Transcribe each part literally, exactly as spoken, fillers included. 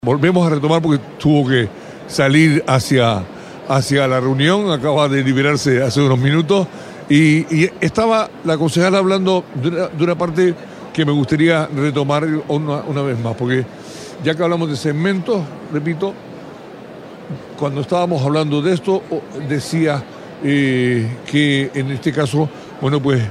Volvemos a retomar porque tuvo que salir hacia, hacia la reunión, acaba de liberarse hace unos minutos y, y estaba la concejala hablando de una, de una parte que me gustaría retomar una, una vez más, porque ya que hablamos de segmentos, repito, cuando estábamos hablando de esto, decía eh, que en este caso, bueno, pues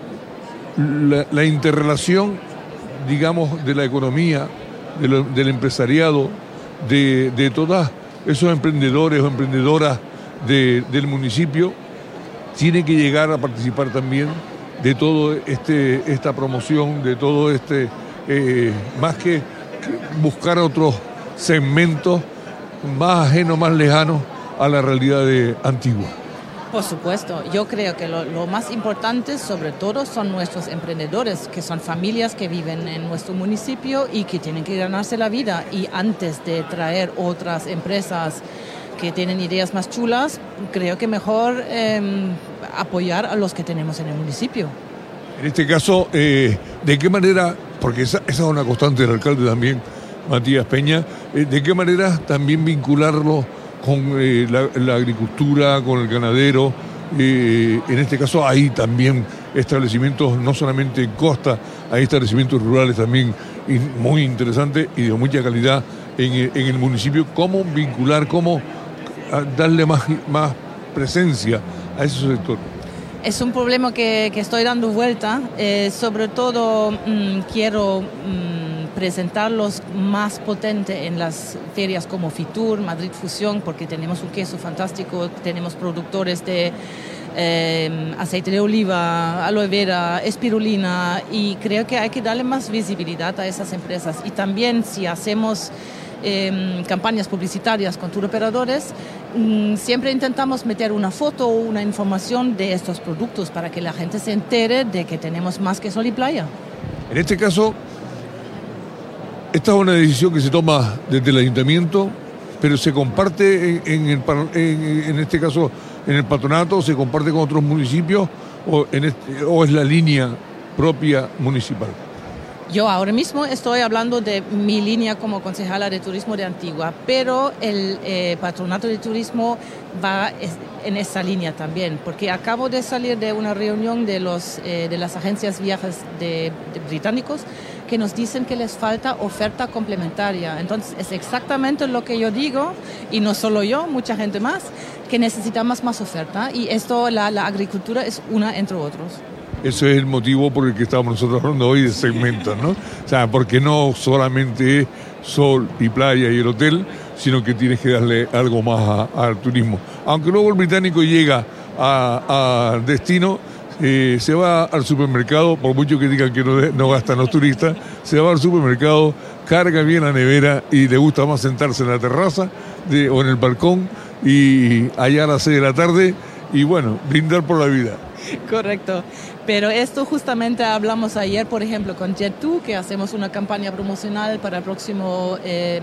la, la interrelación, digamos, de la economía, de lo, del empresariado, de, de todos esos emprendedores o emprendedoras de, del municipio, tiene que llegar a participar también de todo este esta promoción, de todo este, eh, más que buscar otros segmentos más ajenos, más lejanos a la realidad de Antigua. Por supuesto, yo creo que lo, lo más importante sobre todo son nuestros emprendedores, que son familias que viven en nuestro municipio y que tienen que ganarse la vida. Y antes de traer otras empresas que tienen ideas más chulas, creo que mejor eh, apoyar a los que tenemos en el municipio. En este caso, eh, ¿de qué manera, porque esa, esa es una constante del alcalde también, Matías Peña, eh, ¿de qué manera también vincularlo con eh, la, la agricultura, con el ganadero? Eh, en este caso hay también establecimientos, no solamente en costa, hay establecimientos rurales también muy interesantes y de mucha calidad en, en el municipio. ¿Cómo vincular, cómo darle más, más presencia a ese sector? Es un problema que, que estoy dando vuelta, eh, sobre todo mmm, quiero mmm, presentarlos más potente en las ferias como Fitur, Madrid Fusión, porque tenemos un queso fantástico, tenemos productores de eh, aceite de oliva, aloe vera, espirulina, y creo que hay que darle más visibilidad a esas empresas. Y también si hacemos Eh, campañas publicitarias con turoperadores, mmm, siempre intentamos meter una foto o una información de estos productos para que la gente se entere de que tenemos más que sol y playa. En este caso, esta es una decisión que se toma desde el ayuntamiento, pero se comparte en, en, el, en, en este caso en el patronato, se comparte con otros municipios o, en este, o es la línea propia municipal. Yo ahora mismo estoy hablando de mi línea como concejala de turismo de Antigua, pero el eh, patronato de turismo va en esa línea también, porque acabo de salir de una reunión de, los, eh, de las agencias viajes de, de británicos que nos dicen que les falta oferta complementaria. Entonces es exactamente lo que yo digo, y no solo yo, mucha gente más, que necesitamos más oferta, y esto, la, la agricultura es una entre otros. Ese es el motivo por el que estamos nosotros hablando hoy de segmentos, ¿no? O sea, porque no solamente es sol y playa y el hotel, sino que tienes que darle algo más al turismo. Aunque luego el británico llega al destino, eh, se va al supermercado, por mucho que digan que no, no gastan los turistas, se va al supermercado, carga bien la nevera y le gusta más sentarse en la terraza de, o en el balcón y allá a las seis de la tarde y bueno, brindar por la vida. Correcto, pero esto justamente hablamos ayer, por ejemplo, con Jet dos, que hacemos una campaña promocional para el próximo eh,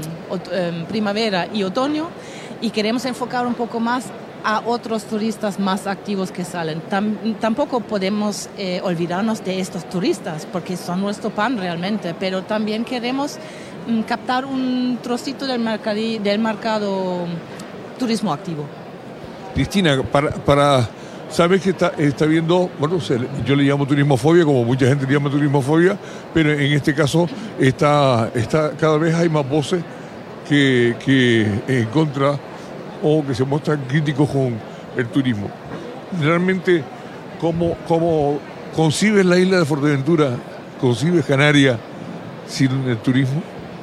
eh, primavera y otoño, y queremos enfocar un poco más a otros turistas más activos que salen. Tam, tampoco podemos eh, olvidarnos de estos turistas, porque son nuestro pan realmente, pero también queremos mm, captar un trocito del, mercadi, del mercado turismo activo. Cristina, para... para... Sabes que está, está viendo, bueno, yo le llamo turismofobia, como mucha gente le llama turismofobia, pero en este caso está, está cada vez hay más voces que, que en contra o que se muestran críticos con el turismo. Realmente, ¿cómo, cómo concibes la isla de Fuerteventura, concibes Canarias sin el turismo?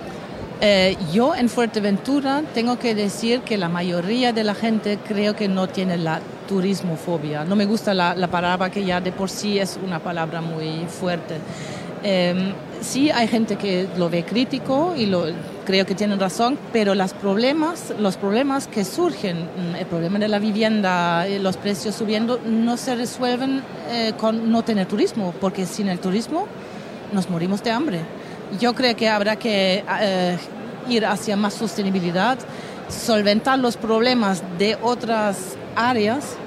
Eh, yo en Fuerteventura tengo que decir que la mayoría de la gente creo que no tiene la turismofobia. No me gusta la, la palabra, que ya de por sí es una palabra muy fuerte. Eh, sí hay gente que lo ve crítico y lo, creo que tienen razón, pero los problemas, los problemas que surgen, el problema de la vivienda, los precios subiendo, no se resuelven eh, con no tener turismo, porque sin el turismo nos morimos de hambre. Yo creo que habrá que eh, ir hacia más sostenibilidad, solventar los problemas de otras áreas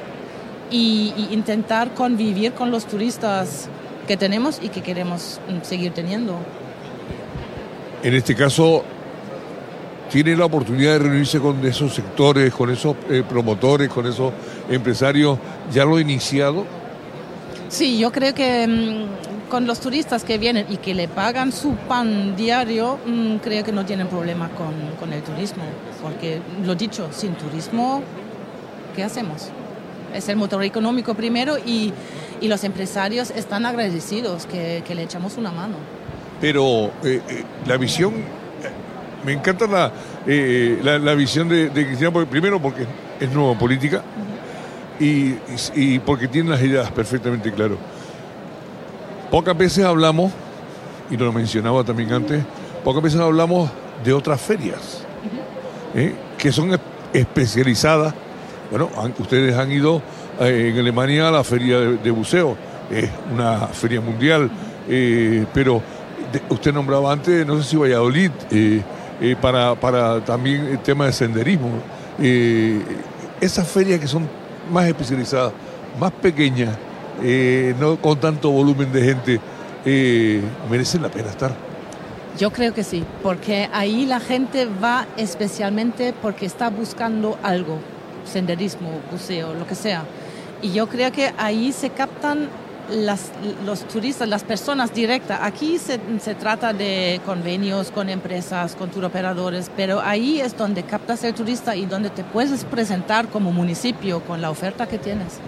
y, y intentar convivir con los turistas que tenemos y que queremos seguir teniendo. En este caso, tiene la oportunidad de reunirse con esos sectores, con esos eh, promotores, con esos empresarios. ¿Ya lo ha iniciado? Sí, yo creo que mmm, con los turistas que vienen y que le pagan su pan diario, mmm, creo que no tienen problema con, con el turismo. Porque, lo dicho, sin turismo, ¿qué hacemos? Es el motor económico primero y, y los empresarios están agradecidos que, que le echamos una mano. Pero eh, eh, la visión, me encanta la, eh, la, la visión de, de Cristina, porque, primero porque es nueva en política uh-huh. y, y, y porque tiene las ideas perfectamente claras. Pocas veces hablamos, y lo mencionaba también antes, pocas veces hablamos de otras ferias uh-huh. eh, que son especializadas. Bueno, han, ustedes han ido eh, en Alemania a la feria de, de buceo, es una feria mundial, eh, pero de, usted nombraba antes, no sé si Valladolid, eh, eh, para, para también el tema de senderismo. Eh, esas ferias que son más especializadas, más pequeñas, eh, no con tanto volumen de gente, eh, merecen la pena estar. Yo creo que sí, porque ahí la gente va especialmente porque está buscando algo. Senderismo, buceo, lo que sea. Y yo creo que ahí se captan las, los turistas, las personas directas. Aquí se, se trata de convenios con empresas, con turoperadores, pero ahí es donde captas el turista y donde te puedes presentar como municipio con la oferta que tienes.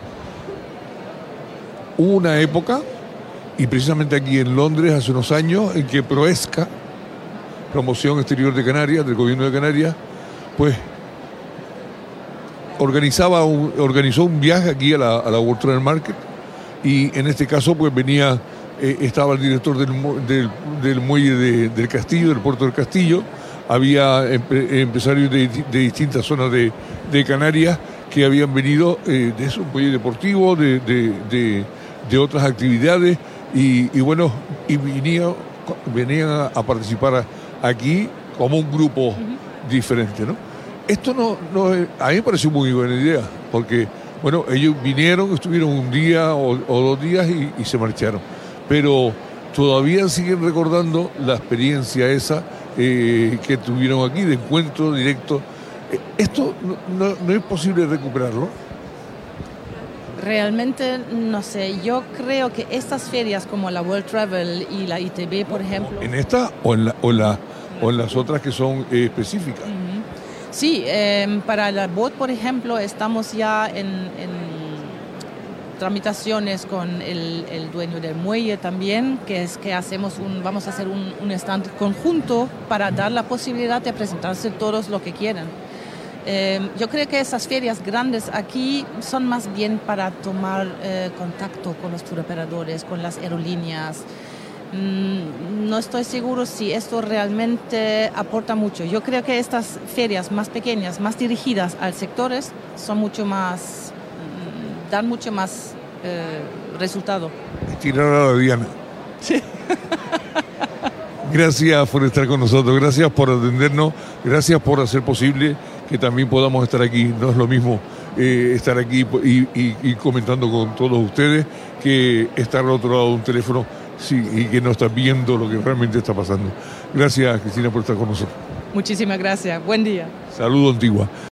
Hubo una época, y precisamente aquí en Londres hace unos años, en que Proesca, Promoción Exterior de Canarias, del Gobierno de Canarias, pues organizaba un, organizó un viaje aquí a la, a la World Travel Market, y en este caso pues venía, eh, estaba el director del, del, del muelle de, del Castillo, del puerto del Castillo, había empre, empresarios de, de distintas zonas de, de Canarias que habían venido eh, de eso, un muelle deportivo, de, de, de, de otras actividades, y, y bueno, y venía, venían a, a participar aquí como un grupo uh-huh. diferente, ¿no? Esto no, no, a mí me pareció muy buena idea, porque, bueno, ellos vinieron, estuvieron un día o, o dos días y, y se marcharon. Pero todavía siguen recordando la experiencia esa eh, que tuvieron aquí, de encuentro directo. ¿Esto no, no, no es posible recuperarlo? Realmente no sé. Yo creo que estas ferias como la World Travel y la I T B, por ejemplo... ¿En esta o en, la, o en, la, o en las otras que son eh, específicas? Uh-huh. Sí, eh, para la B O T, por ejemplo, estamos ya en, en tramitaciones con el, el dueño del muelle también, que es que hacemos un, vamos a hacer un, un stand conjunto para dar la posibilidad de presentarse todos lo que quieran. Eh, yo creo que esas ferias grandes aquí son más bien para tomar eh, contacto con los turoperadores, con las aerolíneas. No estoy seguro si esto realmente aporta mucho. Yo creo que estas ferias más pequeñas, más dirigidas a sectores, son mucho más, dan mucho más eh, resultado. Tirar a la diana. Sí. Gracias por estar con nosotros, gracias por atendernos, gracias por hacer posible que también podamos estar aquí. No es lo mismo eh, estar aquí y, y, y comentando con todos ustedes que estar al otro lado de un teléfono. Sí, y que no está viendo lo que realmente está pasando. Gracias, Cristina, por estar con nosotros. Muchísimas gracias. Buen día. Saludo, Antigua.